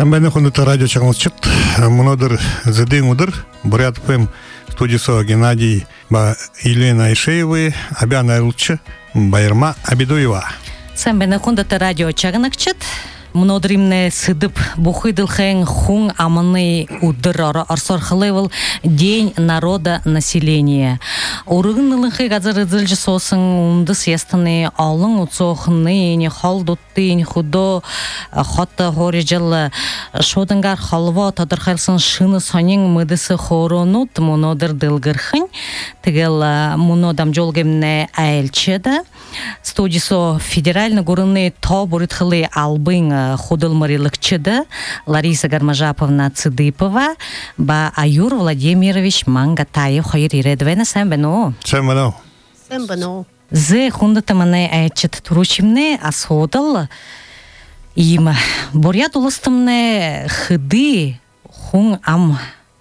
Сәмбәне хунды радио чаңылчыт, мұнадыр зәден ұдыр, Бурят ФМ студиясы Геннадий ба Елена Ишеевы, Абян Айлчы, Байырма Абидуева. Сәмбәне хунды радио чаңылчыт, мұнадырымны сыдып бұхыдылхен хун амыны ұдыр арсархылывыл День народа населения. Урыгынылынхы газыры зілжі сосын ұнды сестіні алың ұтсоқыны, халдуттын, худо, хотты хори жылы, шодыңгар халва тадырхайлсын шыны саның мұдысы хоронут, мұнадыр дылгырхын, тігіл мұнадам жолгемне әйілчеді. Студиясы федеральны гурынны та бурытхылы албын худылмарилыкчыды Лариса Гармажаповна Цыдыпова ба Аюр Владимирович Мангатаев хайыр иредвені сәмбіну. Сәмбіну. Сәмбіну. Зі хундытымыны әйтчет туручимны асходыл им. Бурят улыстымны хыды хун ам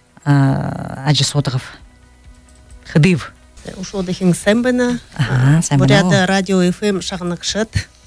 ажысодығыв. Хыдыв. Ушодыхин сәмбіні. Бурят радио FM шағынықшыт.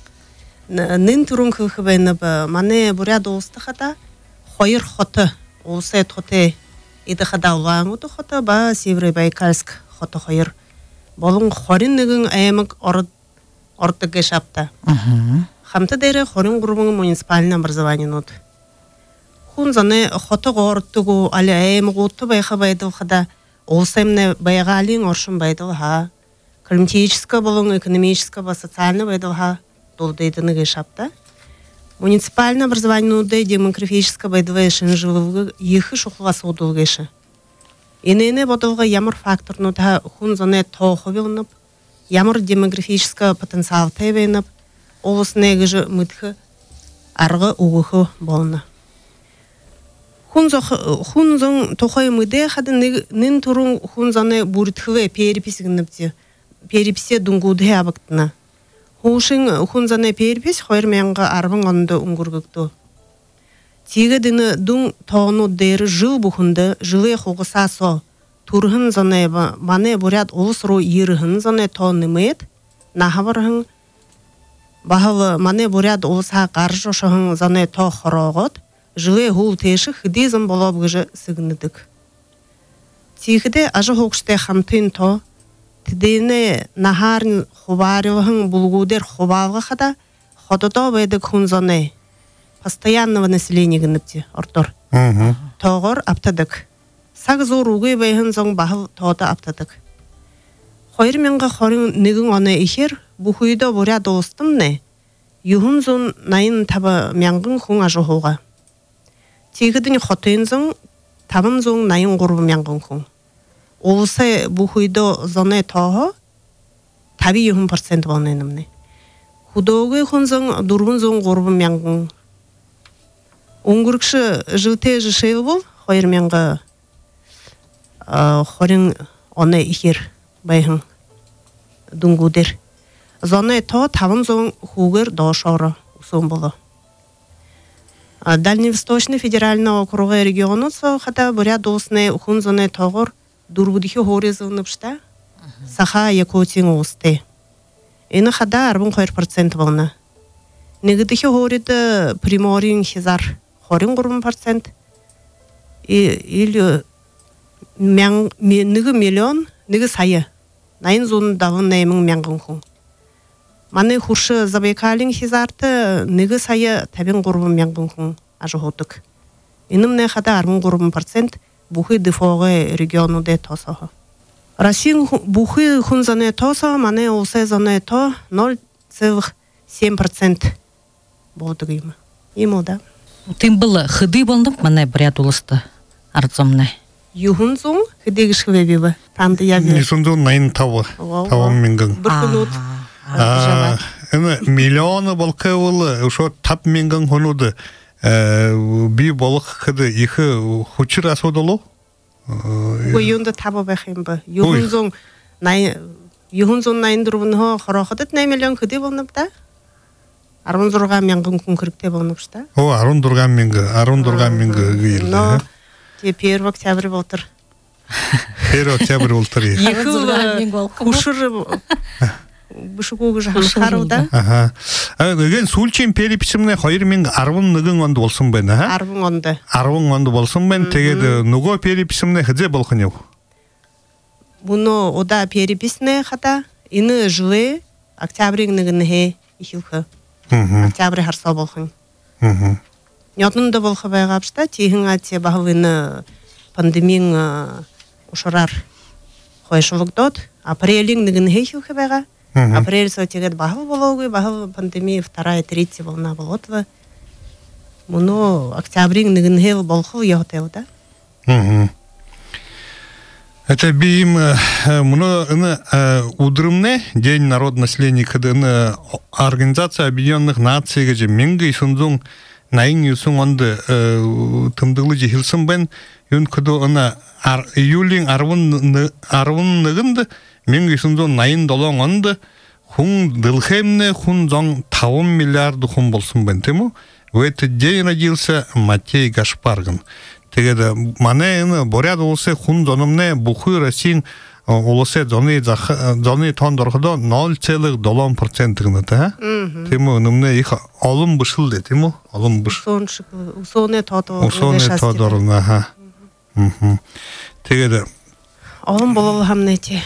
Нын турун хыбайны ба мане бурят улыстықата хайыр хоты. Улсы әт-хоты еді қада ұлғаңуды хоты ба Северобайкальск хоты хайыр. Болың хорин нэгін әйемік ордығы шапта. Хамты дәрі хорин ғұрбың муниципальный образование нұд. Хун заны хоты ғорттығу алі әйемік ұтты байға байдыл қада олсаймны байға алин оршын байдыл ха. Климатическа болың экономическа ба социальный байдыл ха долдайдыныға шапта. Муниципальный образование нұды демографическа байдыл әшін жылығы ехі шуқыға соудылғышы. Инене бодылға ямар фактор нұда хун заны тоғы білініп, ямар демографическа потенциал тәйбейініп, олыс негіжі мүдхі арғы уғығы болыны. Хун зон тоқай мүде қады нін тұрын хун заны бұрытхыве переписе дүнгуды абықтына. Хушың хун заны перепис қойырменға арбың онды ұңғырғықты. Тиге дыны дүң тоғыну дәрі жыл бұхынды жылы қоғыса со турғын заны мане бурят олысыру ерігін заны тоғыны мэд, нахаварғын бағылы мане бурят олыса қаржошығын заны тоғы қорағыд, жылы ғул теші хыдезім болып ғыжы сігіндік. Тигіде ажы хоқшты қамтын то, тідейіне нахарын хубарылығын бұлғудер хубалғы қада, ходыда бәйдік хун заны постоянного населения гыныпти ортор. Тоғыр аптадык. Сақ зор уғы байхын зоң бағыл тоғыда аптадык. Қойыр менға қорын нэгін оны ехер, бұхүйді бұря долыстым не, юхын зон найын табы мяңғын хуң ажы хоға. Тегідің хотын зоң, табын зоң найын ғұрбы мяңғын хуң. Олысы бұхүйді зоны тоғы, таби 100% болнайнымны. Худоғы хүн зоң, дұрғын зоң ғұрбы мяңғын. Оңгүрікші жылте жышел бол, қойыр менға қорын оны ихер байхын дүнгудер. Зоны то табын зоң хугыр дошоры ұсын болы. Дальневосточный федеральный окруғы регионы со қата буря доусны хүн зоны тоғыр дұрбудихи хори зылныпшта, саха Якутин ұсты. Ені қада 40% болны. Негідихи хориді приморин хизар хорин 40%. Или нигі миллион, нигі сайы. Найын зоны давын наймың мяңғын хүн. Маны хуршы Забайкалин хизарты нигі сайы табин 40 мяңғын хүн ажы хотык. Инім не қада 40% бұхы дефоғы региону де тосығы. Расин бұхы хүн заны тосығы, маны олсы заны то 0,7% болдығы имі. Имі да. Тим было хыды болдым, мане бурят улысты арзомны. Юхын зоң хыдегі шывебебі. Танды ябі. Несунду найын тавы. Тавым менгін. Бір күн ұт. Миллионы болқы олы, ұшо тап менгін хонуды. Би болық қыды ехі хучыр асодылу? Ойынды табы бәхем бі. Юхын зоң найын дұрбын қорақыдыт 9 миллион хыды болынып да? Арун дұрған менгін күн күрікте болынып шта? Арун дұрған менгі ғейілді. Но, те 1 октябрь болтыр. 1 октябрь болтыр. Екі ұлы бушугу жахан харуда. Ага. Ген сулчен переписимне 2010 онда болсын бен, ага? 10 онда болсын бен, тегеді 누구 переписимне хзе болхынев? Буно ода переписне хата, ины жылы октябрин нигнхе ихилхы. Октябрь харса болхын. Нётнында болхы байгапшта, тихин ате бахвыны пандемияң ушарар хойшылыктот, апрелин нигнхе ихилхы байга. Апрель сотегет бахыл болугы, бахыл пандемия вторая, третья волна болотва. Буно октябрин нигнхе болхыл йохтел, да? Это бим удрымне День народного населения, когда Организация Объединенных Наций, где Минга и Сунзун наин юсун онды тымдылы жихилсын бен, юн кыду она июлин арвын нығынды, Минга и Сунзун наин долон онды, хун дылхемне, хун зон 10 миллиард хун болсын бен, тему? В этот день родился Матей Гашпарган. Тегеде мане боряд олсе хун зономне бухуй Россин олсе зоны тон дорходо 0,2% гына та. Тему нумне их алым бышылды, тему алым быш. Усоне тодорна, ха. Тегеде алым болол хамнети.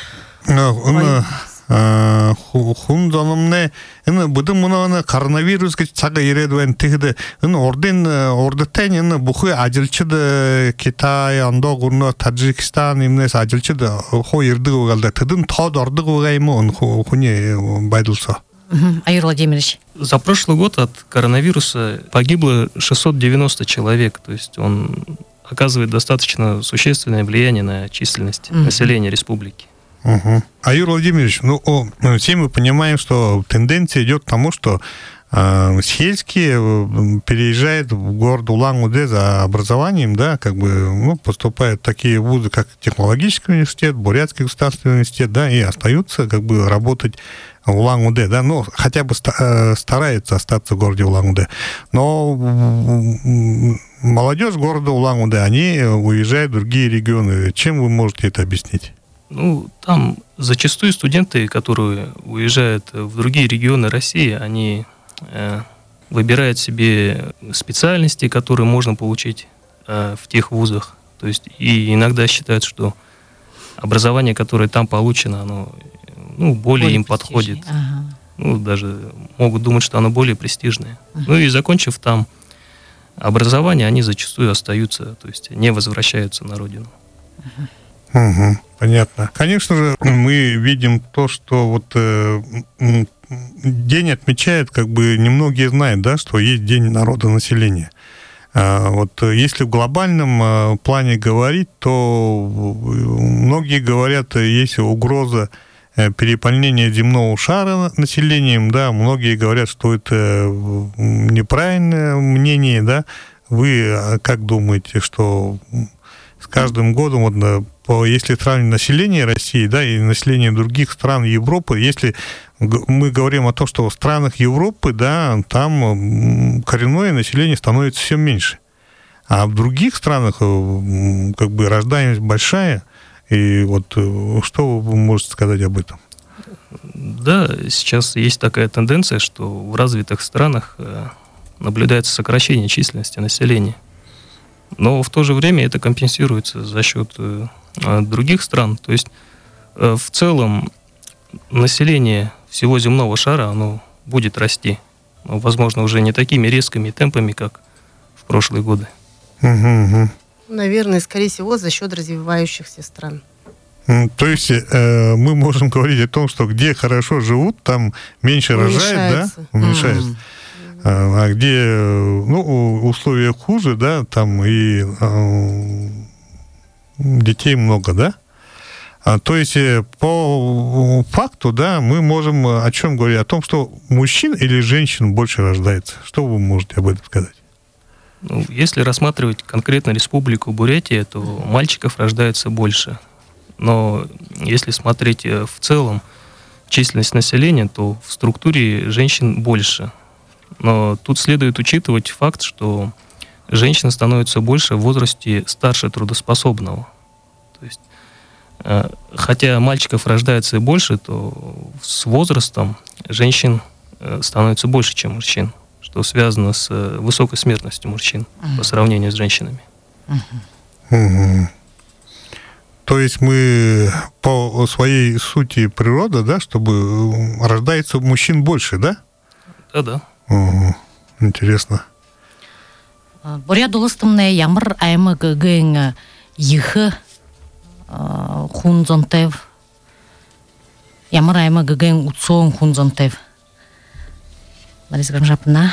Хун зономне будым мына коронавирусга чага ередвен тегде орден бухуй ажылчыды Китай, анда гурно Таджикистан имнес ажылчыды хо ердиг угалда тыдын тод ордыг угаймы он хуне байдылса. Аюр Владимирович. За прошлый год от коронавируса погибло 690 человек, то есть он оказывает достаточно существенное влияние на численность населения республики. Аюр Владимирович, все мы понимаем, что тенденция идет к тому, что сельские переезжают в город Улан-Удэ за образованием, да, как бы, поступают такие вузы, как Технологический университет, Бурятский государственный университет, да, и остаются, как бы, работать в Улан-Удэ, да, хотя бы стараются остаться в городе Улан-Удэ. Но молодежь города Улан-Удэ, они уезжают в другие регионы. Чем вы можете это объяснить? Там зачастую студенты, которые уезжают в другие регионы России, они выбирают себе специальности, которые можно получить в тех вузах. То есть и иногда считают, что образование, которое там получено, оно более им подходит. Даже могут думать, что оно более престижное. И закончив там образование, они зачастую остаются, то есть не возвращаются на родину. Понятно. Конечно же, мы видим то, что вот день отмечает, как бы немногие знают, да, что есть День народонаселения. Вот если в глобальном плане говорить, то многие говорят, есть угроза переполнения земного шара населением, да, многие говорят, что это неправильное мнение, да. Вы как думаете, что с каждым годом, вот, если сравнивать население России, да, и население других стран Европы, если мы говорим о том, что в странах Европы, да, там коренное население становится все меньше, а в других странах как бы рождаемость большая, и вот что вы можете сказать об этом? Да, сейчас есть такая тенденция, что в развитых странах наблюдается сокращение численности населения. Но в то же время это компенсируется за счет других стран. То есть в целом население всего земного шара, оно будет расти. Но, возможно, уже не такими резкими темпами, как в прошлые годы. Наверное, скорее всего, за счет развивающихся стран. То есть мы можем говорить о том, что где хорошо живут, там меньше рожают, да? Уменьшается. А где условия хуже, да, там и детей много, да? То есть по факту, да, мы можем о чем говорить? О том, что мужчин или женщин больше рождается. Что вы можете об этом сказать? Если рассматривать конкретно Республику Бурятия, то мальчиков рождается больше. Но если смотреть в целом численность населения, то в структуре женщин больше. Но тут следует учитывать факт, что женщин становится больше в возрасте старше трудоспособного. То есть Хотя мальчиков рождается больше, то с возрастом женщин становится больше, чем мужчин, что связано с высокой смертностью мужчин по сравнению с женщинами. То есть мы по своей сути природа, да, чтобы рождается мужчин больше, да? Да. Интересно. Бурят улыстымне ямар аймы гыгын йхы хунзонтев. Ямар аймы гыгын утсон хунзонтев. Лариса Гамжапна.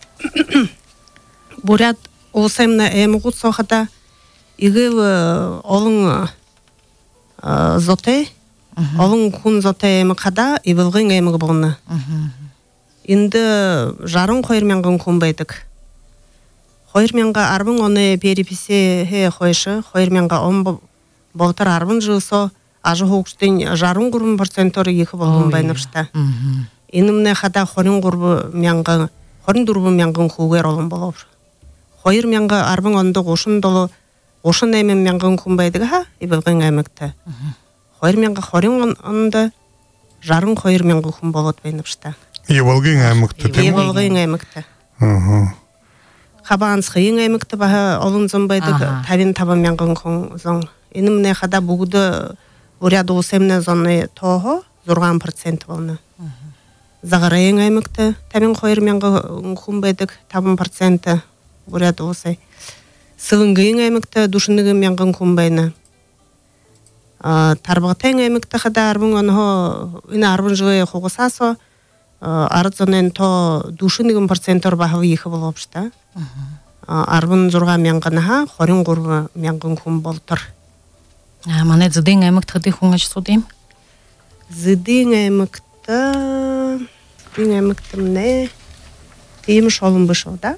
Бурят улсымне аймы утсохата игыл олың зоте, олың хун зоте аймы қада ивылғын аймы болны. Инді жарын қойырменғын күнбайдық. Қойырменға арбын оны переписе қойшы, қойырменға он болтар арбын жылсо, ажы хоқштен жарын құрбын проценторы екі болғын байнапшыта. Инімне қада қорын дұрбы менғын күгер олын болып. Қойырменға арбын онды қошын долы, қошын әймен менғын күнбайдығы ха, ибілғын әмікті. Қойырменға қорын онды жарын қойырменғы күн болот байнапшыта. Ебалгын аймыкты. Ебалгын аймыкты. Хабанс хыйын аймыкты баха олын зомбайдык табин табан мянгын кон зон. Инымне хада бугуды бурят улсемне зонны toho 9% болны. Загарайын аймыкты табин қойыр мянгы кумбайдык 10% бурят улсай. Сылынгыйын аймыкты душыныгын мянгын кумбайны. Тарбағтайын аймыкты хада арбын онho ина арбын жылы хоғысасо арыцонен то душыныгын процентор бахавы ехы болопшта. Арбын жұрға мянгынаха, хорин ғұрбы мянгын күн болтыр. Мане зыдың аймыкты хыды хуңач судым? Зыдың аймыкты мне дейім шолын бышыл, да?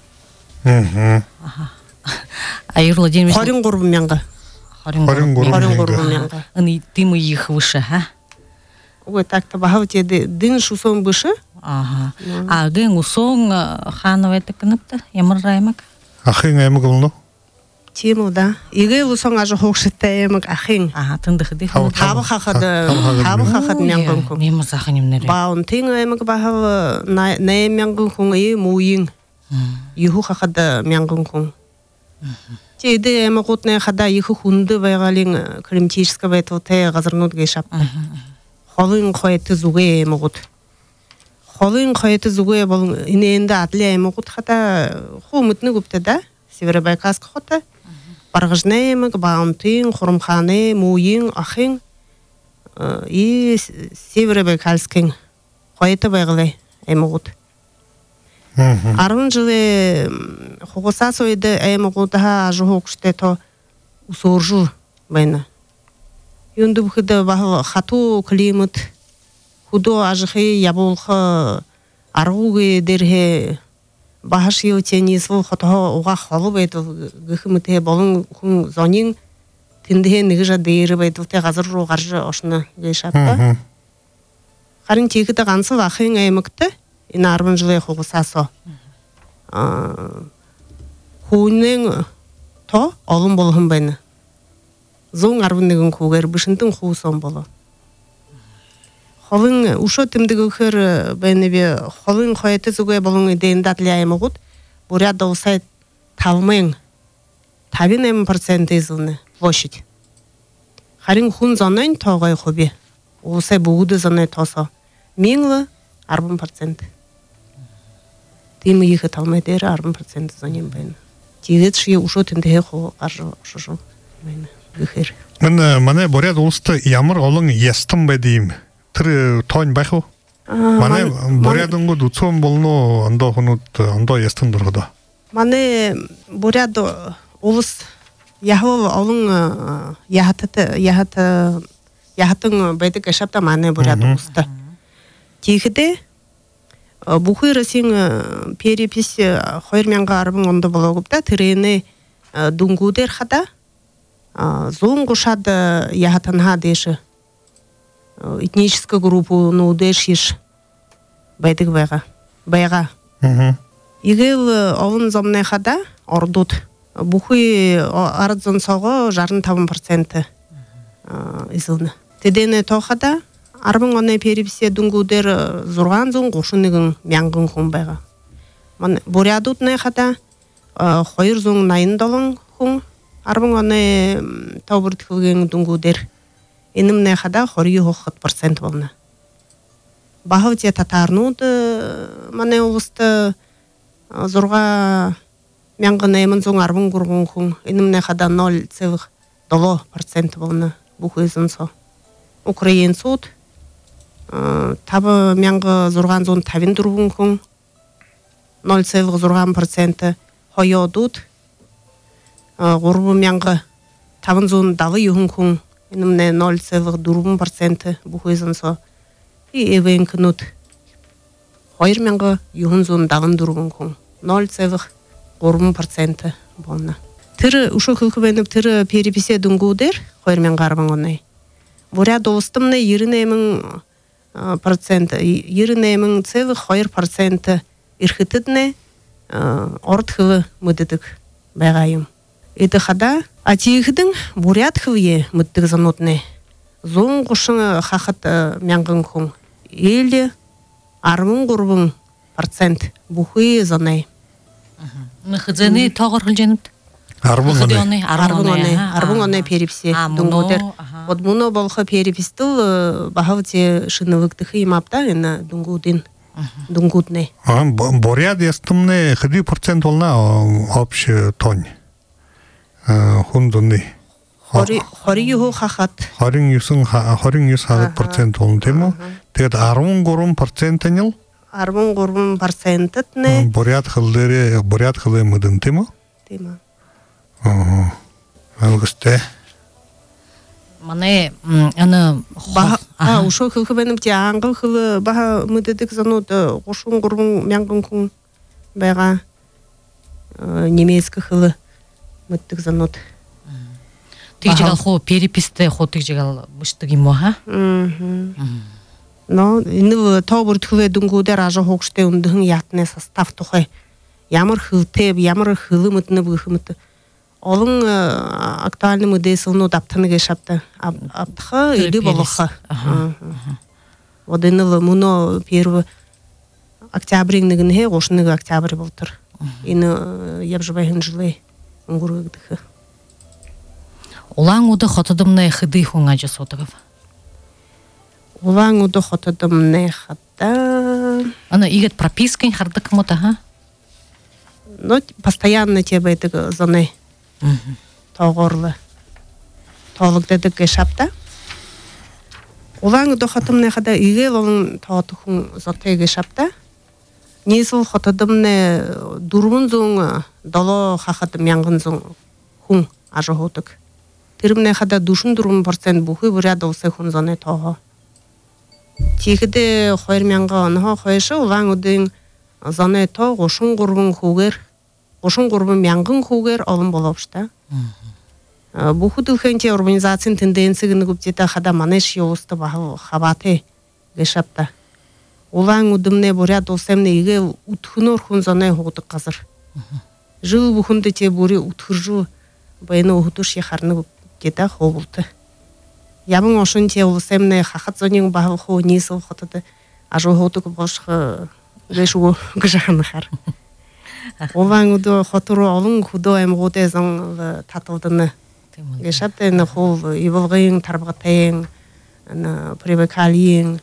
Айырлы дейміз... Хорин ғұрбы мянгы. Хорин ғұрбы мянгы. Ыны дымы ехы вышы, ха? Ой, так-то бахавы теді дын шусон бышы. Гын усон хановы тыкыныпты, ямар аймак? Ахын аймак болну? Тему, да. Игі усон ажы хоқшытта аймак ахын. Тынды хыды. Табы хақады мянгын күн. Мемі зақынем нәре. Бауын тың аймак бахавы найы мянгын күн үй муйын. Иху хақады мянгын күн. Тейді аймак отнай қада иху хунды байғалин климатическа байтылтай ғазырнуд гейшапты. Холын қойты зуге аймагут. Холын қойты зуге болын инеенді адле аймагут хата хумытны көпті да? Северобайкасқа хота. Барғыжны аймаг, бауынтын, құрымханы, муйын, ахын. И Северобайкалскын қойты байғылай аймагут. Арвын жылы хоғыса сойды аймагутаға ажы хоқшты то усоржу байна. Юнды бұхыды бағыл хату климат, худо ажықы яболқы арғуғы дерге бағыш еутені сыл хотығы оға қолы байды ғықымыты болын күн зонин тіндіге нігіжа дейірі байды ғыты ғазыр роғаржыошыны гейшапты. Қарын текіді ғансыл ақын аймыкты, ина арбын жылы қоғысасо. Хуынның то олын болғын байна. Зоң арбындығын көгер бішінтің қуысон болу. Холын ұшо тімдігі көр бәйнебе холын қойты зүге болың дейінді атлы аймығыд, бурят олсай талмайын 5% изылны площадь. Харин хун зонайын тоғай қобе, олсай бұғыды зонай тосо. Меңлі 10%. Деймі егі талмай дәрі 10% зонайын бәйні. Тегет шие ұшо тімдігі қол қаржы ұшыжу бәйні. Мане бурят улсты ямар олың естім бе дейм. Тірі тоң байқу? Мане бурятың ғыд ұтсон болыну анда құнут анда естім дұрғыда. Мане бурят улыс яхыл олың яхатын бәйді кәшапта мане бурят улсты. Тегіде бұқыр сен перепис қойырменға арбың онды болуғыпта тірені дүнгудер қада зоң құшады яхатанға деші этническая группу нудешиш бәйдік байға. Игел олын зомнай қада ордуд. Бұқы арыдзын соғы 10% изылны. Тедене тохада арбын оны переписе дунгудер зурган зун гошунигин мянгын хун байга. Ман бурядут не хада хойр зун найын долын хун арбын оны табырт кылген дунгудер иним не хада хории хохот % болна. Бахавте татарнуд мане улусты зурга мянгын эмин зун арбын гургун хун иним не хада 0,2% болна бухызын со. Украин суд табы мянғы зурган зон табин дургун хун 0,6% хойодут гурбу мянғы табын зон давы юхун хун инымне 0,2% бухызын со. И эвен кнут хойр мянғы юхун зон давын дургун хун 0,2% болна. Тыры ушу хылкыбеніп тыры переписе дунгудер хойр мянғы арбан онай. Буря достымны 20,2% ирхитидне ортхывы мыдыдык байгайым. Эти хада атиихидың бурят хыве мыддык занотне. Зон гушың хахат мянгын хун. Или армын гурбын % бухы занай. Нахыдзаны тағыр хылжаныпты. Арбын оны переписе дунгудер. Вот муно болха перепистыл бахавте шиновыктыхы имапта ена дунгудин дунгудне. Боряд ястымне хыды % волна общий тонь. Хундуны. Хори юху хахат. Хорин юсын % волн тему. Тегет 13% нил. 13% не. Боряд хылы мыдын тему. Тема. Алгысте. Мане аны ушо хылкыбеніп те аңғы хылы баха мыдыдык зануд гошун гурбун мянгын кун байга немецкий хылы мыддык зануд. тигжигал хо переписте хо тигжигал мыштыгим ха? Но ины тобур тхве дунгудер ажа хокште ундын ятне состав тухай. Ямар хылтеп, ямар хылы мытны быхымыты. Олың актуальный мыдесылну даптаны гешапты. Аптха или болоха. Вот ины муно первый октябрьнигин хе, гошныгы октябрь болтыр. Ины ябжыбайын жылы унгурыгдыхы. Улаң уды хотыдымны хыды хунга жасотыгыв. Улаң уды хотыдымны хата. Аны игет пропискин хардык мыта, ха? Ну, постоянно тебе это зоны. Тоғырлы. Толық дедік гешапта. Улаң уды хотымны хада иге олың тоғытықын зоты гешапта. Несіл хотыдымны дұрмын зоң дало хақытым яңғын зоң хун ажы хотық. Тирмне хада душын дұрмын % бұхы бұря долсы хун зоны тоғы. Тегіде қойр мяңға оныға қойшы улаң удың зоны тоғы ғошын ғұрбын хугер, ғошын ғұрбын мяңғын хугер олым болапшта. Бұхы дұлхенте урбанизациян тенденцигіні көптеті хада манеш йолысты бағыл хабаты гешапта. Улаң удымне бұря долсемне еге утхынор хун зоны хоғытық қазыр. Жыл бұхынды те бұры утхыржу байыны ұғытыш ехарны көптеті хоғылты. Ябын ошын те улсемне хахат зонин бағыл хо несіл хотыды ажу хоғытық бошқы гешу гжағаны хар. Улаң уды хотыру олың худо әмғуды зон татылдыны. Гешаптен хол ивылғын, тарбғатайын, привыкалиын,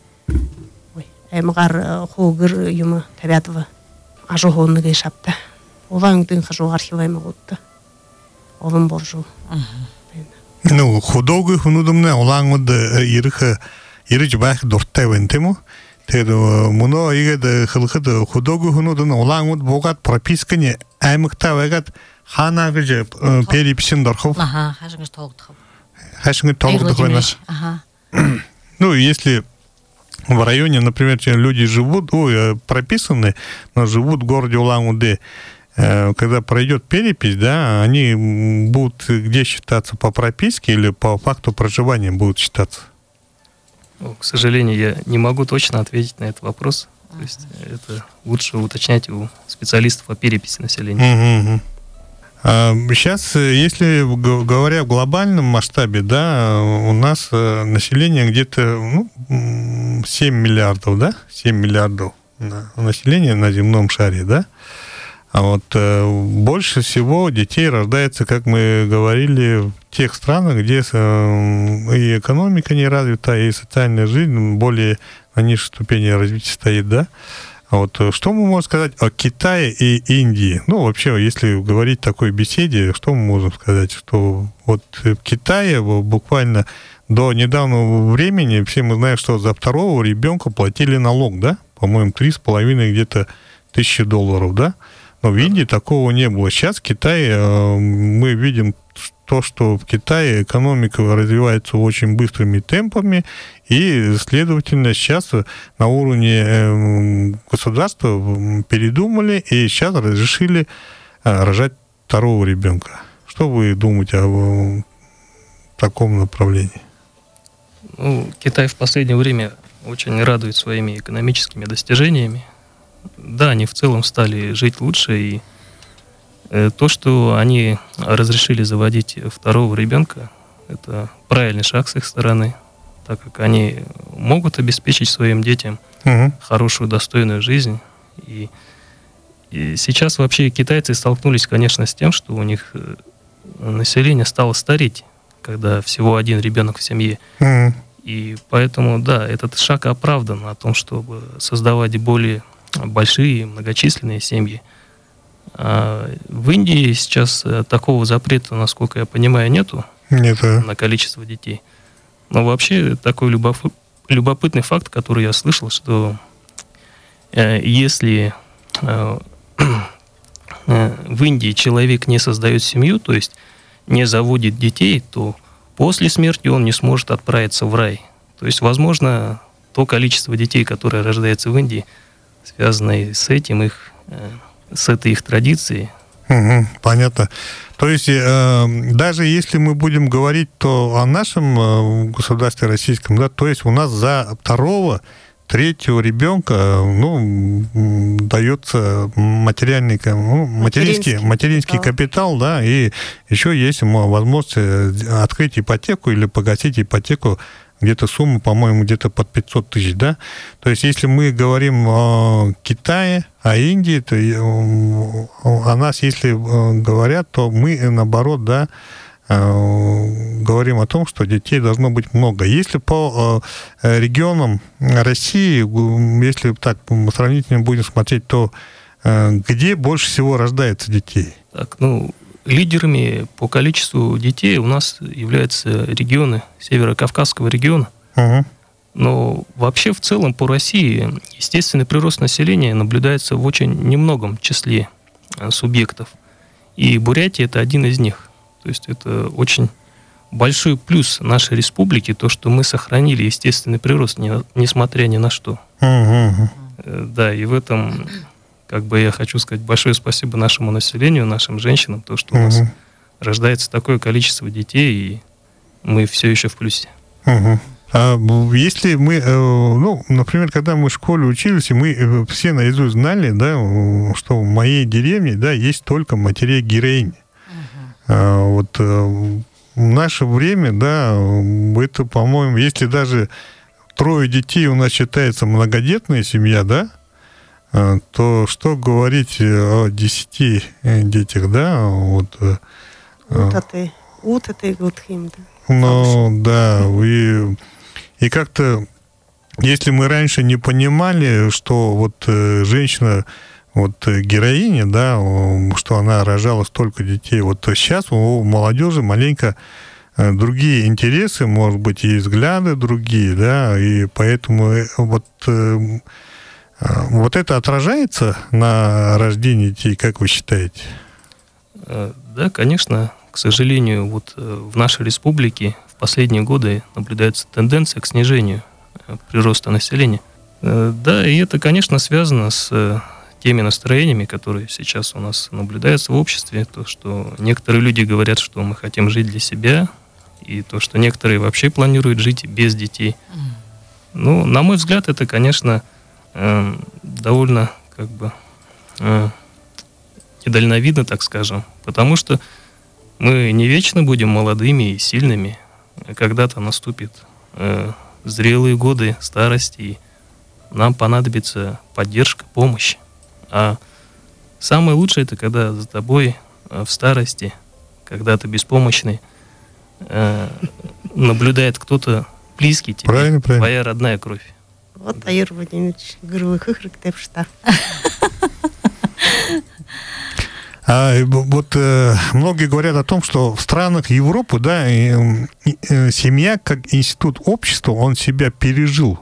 әмғар хоғыр юмы табиатывы ажу хоғыны гешапты. Улаң дың қажу архива әмғуды. Олым боржу. Ну, худогы хунудымны улаң уды ирыч бәк дұрттайвен тему. Муно егеді қылқыды худогы хунудын улаң уд боғат прописканы әмікта вәгат ханағы же переписін дұрқыл. Хашыңыз толықтықып. Хашыңыз толықтықып. Ну, если в районе, например, люди живут, прописаны, но живут в городе Улан-Удэ, когда пройдет перепись, да, они будут где считаться, по прописке или по факту проживания будут считаться? Ну, к сожалению, я не могу точно ответить на этот вопрос. То есть это лучше уточнять у специалистов по переписи населения. Сейчас, если говоря в глобальном масштабе, да, у нас население где-то 7 миллиардов, да? 7 миллиардов населения на земном шаре, да? А вот больше всего детей рождается, как мы говорили, в тех странах, где и экономика не развита, и социальная жизнь более на низшей ступени развития стоит, да? А вот что мы можем сказать о Китае и Индии? Ну, вообще, если говорить в такой беседе, что мы можем сказать? Что вот в Китае буквально до недавнего времени все мы знаем, что за второго ребенка платили налог, да? По-моему, 3,5 где-то тысячи долларов, да? Но в Индии такого не было. Сейчас в Китае мы видим то, что в Китае экономика развивается очень быстрыми темпами, и, следовательно, сейчас на уровне государства передумали и сейчас разрешили рожать второго ребенка. Что вы думаете о таком направлении? Ну, Китай в последнее время очень радует своими экономическими достижениями. Да, они в целом стали жить лучше, и то, что они разрешили заводить второго ребенка, это правильный шаг с их стороны, так как они могут обеспечить своим детям хорошую, достойную жизнь. И сейчас вообще китайцы столкнулись, конечно, с тем, что у них население стало стареть, когда всего один ребенок в семье. И поэтому, да, этот шаг оправдан о том, чтобы создавать более большие, многочисленные семьи. А в Индии сейчас такого запрета, насколько я понимаю, нету на количество детей. Но вообще такой любопытный факт, который я слышал, что если в Индии человек не создает семью, то есть не заводит детей, то после смерти он не сможет отправиться в рай. То есть, возможно, то количество детей, которое рождается в Индии, связано с этим с этой их традицией. Понятно. То есть, даже если мы будем говорить то о нашем государстве российском, да, то есть у нас за второго, третьего ребенка, дается материнский капитал, да, и еще есть возможность открыть ипотеку или погасить ипотеку, где-то сумма, по-моему, где-то под 500 тысяч, да. То есть, если мы говорим о Китае, о Индии, то о нас, если говорят, то мы, наоборот, да, говорим о том, что детей должно быть много. Если по регионам России, если так сравнительно будем смотреть, то где больше всего рождается детей? Так, лидерами по количеству детей у нас являются регионы Северо-Кавказского региона. Но вообще в целом по России естественный прирост населения наблюдается в очень немногом числе субъектов. И Бурятия – это один из них. То есть это очень большой плюс нашей республики, то, что мы сохранили естественный прирост, несмотря ни на что. Да, и в этом... я хочу сказать большое спасибо нашему населению, нашим женщинам, то, что у нас рождается такое количество детей, и мы все еще в плюсе. А если мы, например, когда мы в школе учились, и мы все наизусть знали, да, что в моей деревне, да, есть только матерей-героини. Вот в наше время, да, это, по-моему, если даже 3 детей у нас считается многодетная семья, да, то что говорить о 10 детях, да, вот. Да, и как-то, если мы раньше не понимали, что вот женщина, вот героиня, да, что она рожала столько детей, вот сейчас у молодежи маленько другие интересы, может быть, и взгляды другие, да, и поэтому вот это отражается на рождении детей, как вы считаете? Да, конечно. К сожалению, вот в нашей республике в последние годы наблюдается тенденция к снижению прироста населения. Да, и это, конечно, связано с теми настроениями, которые сейчас у нас наблюдаются в обществе. То, что некоторые люди говорят, что мы хотим жить для себя, и то, что некоторые вообще планируют жить без детей. На мой взгляд, это, конечно, довольно недальновидно, так скажем, потому что мы не вечно будем молодыми и сильными. Когда-то наступит зрелые годы старости, и нам понадобится поддержка, помощь. А самое лучшее — это когда за тобой в старости, когда ты беспомощный, наблюдает кто-то близкий тебе, правильно. твоя родная кровь. Вот Аюр Владимирович Грывых деп что. Вот многие говорят о том, что в странах Европы, да, семья как институт общества, он себя пережил.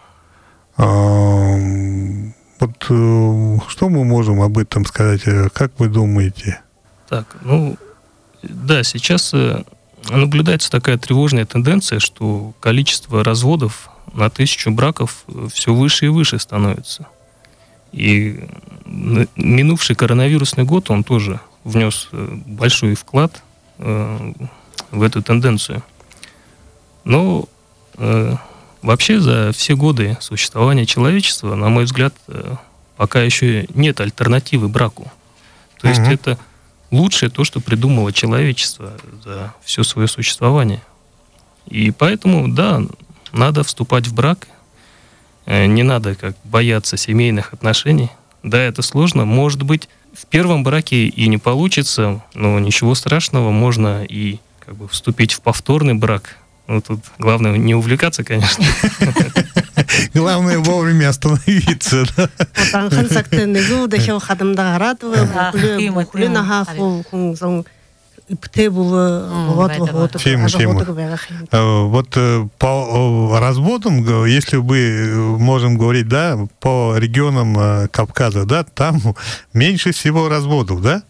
Вот что мы можем об этом сказать? Как вы думаете? Так, да, сейчас наблюдается такая тревожная тенденция, что количество разводов на 1000 браков все выше и выше становится. И минувший коронавирусный год, он тоже внес большой вклад в эту тенденцию. Но вообще за все годы существования человечества, на мой взгляд, пока еще нет альтернативы браку. То есть это лучшее то, что придумало человечество за все свое существование. И поэтому, да, надо вступать в брак. Не надо как бояться семейных отношений. Да, это сложно. Может быть, в первом браке и не получится, но ничего страшного, можно и как бы вступить в повторный брак. Тут главное не увлекаться, конечно. Главное вовремя остановиться. Вот по разводам, если мы можем говорить, да, по регионам Кавказа, да, там меньше всего разводов, да?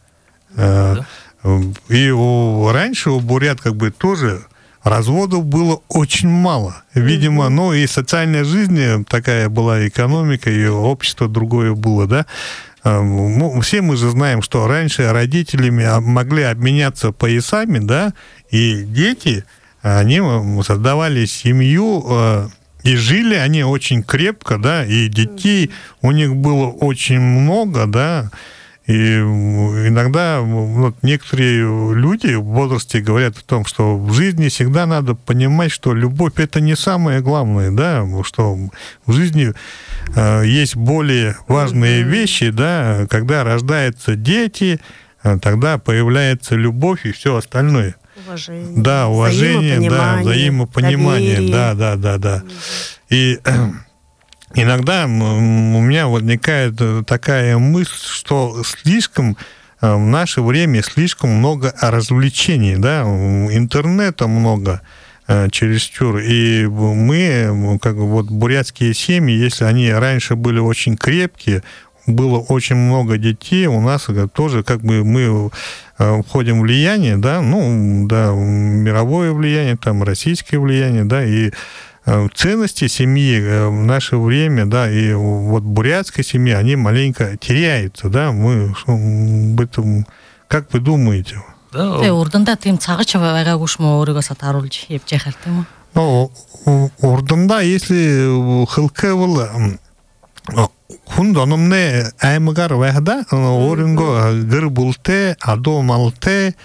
И раньше у бурят как бы тоже разводов было очень мало. Видимо, и социальная жизнь такая была, экономика, и общество другое было, да? Все мы же знаем, что раньше родителями могли обменяться поясами, да, и дети, они создавали семью, и жили они очень крепко, да, и детей у них было очень много, да, и иногда вот некоторые люди в возрасте говорят о том, что в жизни всегда надо понимать, что любовь — это не самое главное, да, что в жизни есть более важные вещи, да, когда рождаются дети, тогда появляется любовь и все остальное. Уважение. Да, уважение, да, взаимопонимание, доверие. да. И иногда у меня возникает такая мысль, что слишком в наше время слишком много развлечений, да, интернета много чересчур, и мы, как вот бурятские семьи, если они раньше были очень крепкие, было очень много детей, у нас тоже как бы мы входим в влияние, да, мировое влияние, там, российское влияние, да, и ценности семьи в наше время, да, и вот бурятской семьи, они маленько теряются, да, мы об этом, как вы думаете? Урдында тим цагач байгаагүй шмо өөрийгөөсөө таруулж явж яхаар тийм үү? Урдында если хылкы был хүн дономне аймагар байхада өөрөнгөө гэр бүлтэй, адуу малтай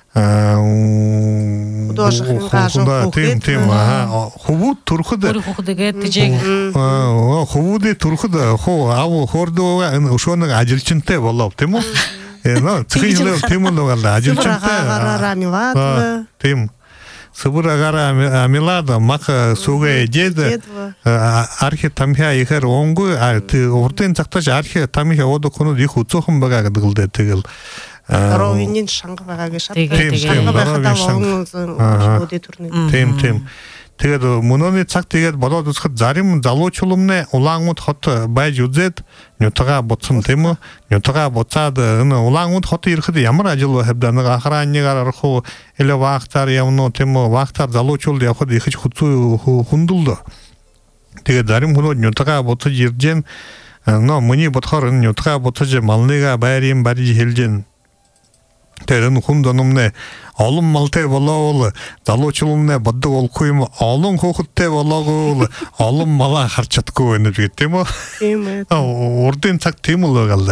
хувууд турхад хувуудын турхад ав хордоо ушоног ажилчинтай болов тийм үү? Цэхилээ тийм үү ажилчинтай. Тийм. Сыбырагара амилада маха сугэ деда архи тамхиа ихэр онгу урдын цагтаж архи тамхиа одо коно их уцохон бага гэдгэлдэ тэгэл Ровинин шанга багагийн шат. Шанга байхадаа шуудын төрний. Тийм. Тэгээд мөнөний цаг тэгээд болоод үзэхэд зарим залуучулмны Улаангууд хот байж үзээд нютага боцсон тийм үү? Нютага боцаад энэ Улаангууд хот ирэхэд ямар ажил байхад нэг охранныгаар арах уу эле вахтар явно тийм үү? Вахтар залуучул явахад их хүцүү хүндэлдэ. Тэгээд зарим хүмүүс нютага боцож иржэн миний бодохоор нютага боцож малныга байрын барьж хэлжэн. Тэрэн хүн дономне олон малтай болоо залуучулмны боддог олгүй юм олон хөөхтэй болоогоо олон малаа харч чадгүй байна гэдэг тийм үү? Тийм ээ. Урдын цаг тийм л байгалаа.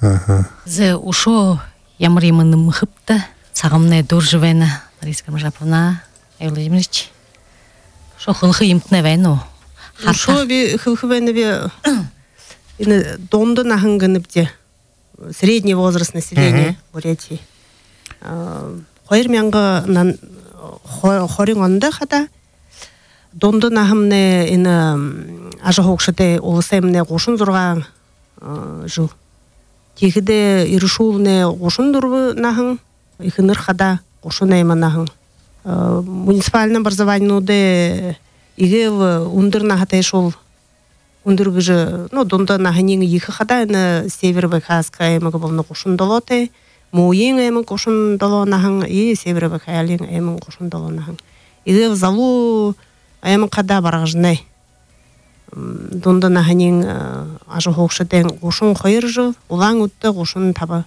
Зе ушо ямримыным хыпта, цагамне дуржвена, Лариска Жаповна, Владимирович. Шо хылхы имтне вену. Шо би хылхы би донды нахынгынып средний возраст населения Бурятии. Хойрмянга хоринgonda хата донды нахымне ины ажахокшыте олысемне гошун зурган жыл. Тегиде ирушулне гошун дурбы нахын, ихыныр хада гошун эйма нахын. Муниципальное образование иге ундыр нахате шол ундыр гыжы, донды нахынин ихы хада ины Северо-Байкальска эйма гоболны гошун долоте, Моин эйма гошун доло нахын, и Северо-Байкалин эйма гошун доло нахын. Иге в залу эйма када баражнай. Донды нахынин ажахокшытен гошун хойыр жыл, улаң утты гошун таба.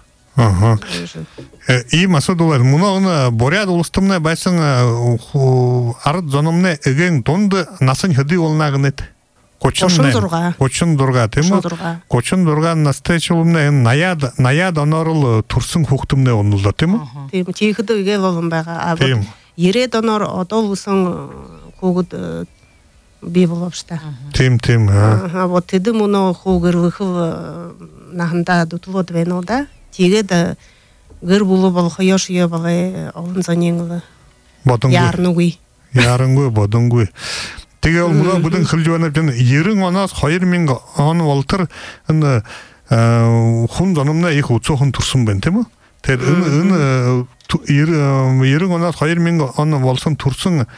И масудулар, муна боряд улыстымна байсын арыт зонымне эген донды насын хыды олнағынет. Кочун дурга, тему? Кочун дурга настечилумне наяд онорыл турсын хуктымне онылда, тему? Тему, тейхыды үге болым бәға. Ере донор отолусын көгіт бей болапшта. Тем. Вот теді мұны хугыр выхыл нахында дутылот венолда. Теге да гыр булы болхы yoshye балы олын занеңілі. Ярныгуй. Бодунгуй. Теге ол мұна бұдың қылжуанып жаны ерің онас қайыр мен оны олтыр хун занымна ек ұтсоқын тұрсын бен, тема? Ерің онас қайыр мен оны олсын тұрсын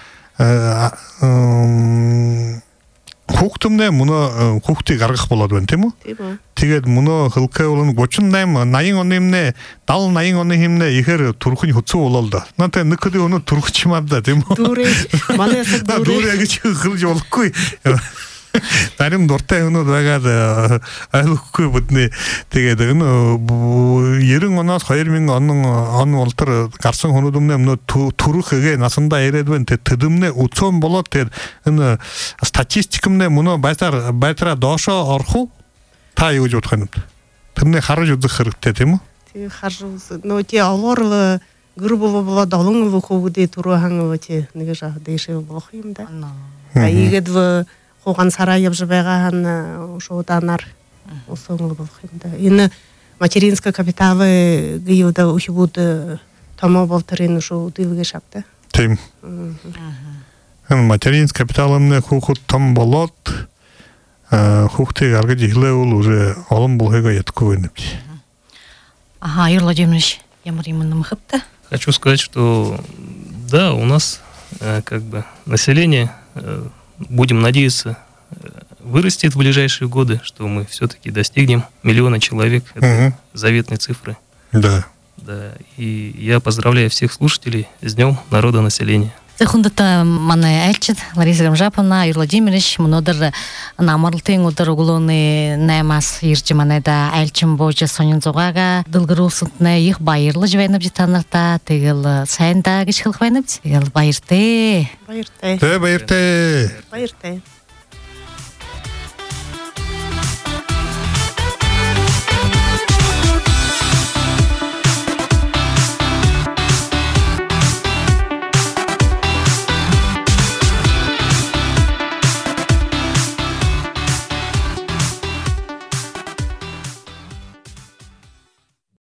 хуктымне мұны хукти гаргық болады бен, тема? Теге мұны қылқы олын көчіндайм, найын онымне, дал найын онымне егер турхын ұтсы олалды. Наты нүкіде оны турхы чимадда, тема? Дуре, маны ясак дуре. Дуре әгічі қылжы олық қой. Тарим дортай оны дағады айлық қой бұдны тегеді. Ерің онас қайырмен оның олтыр қарсын онудымне турық еге насында ередуен тедімне ұтсон болады. Статистикімне мұны байтара доша орху тайы өз өтқанымды. Тімне қары жүзі қырықты, тема? Қары жүзі. Но те алорылы гүрбілі болады, алыңылы қоғыде тұру хаңылы те неге жағы дейшеві болқиымда. Егедві қоған сарайып жібеған шоуданар осыңылы болқиымда. Ені материнска капиталы гүйеуді ұхибуды тома болтырын шоу дүйілге шапты. Тем. Материнска капиталымны құқыт том болот, хухты арга жихле ул уже олым булхайга ятку венепти. Ага, Юрий Владимирович, ямримыным хыпта. Хочу сказать, что да, у нас как бы население, будем надеяться, вырастет в ближайшие годы, что мы все-таки достигнем 1 миллиона человек. Это заветные цифры. Да. И я поздравляю всех слушателей с Днем народонаселения. Захундата мана эльчит Лариса Жаповна, Юрий Владимирович, мнодыр намарлтың удыр углуны наймас ирчиманеда эльчим бойча сонин зогага дылгырусутны их байырлы жвайнып житанырта тегил сайында кичкыл хвайнып тегил байырте. Байырте.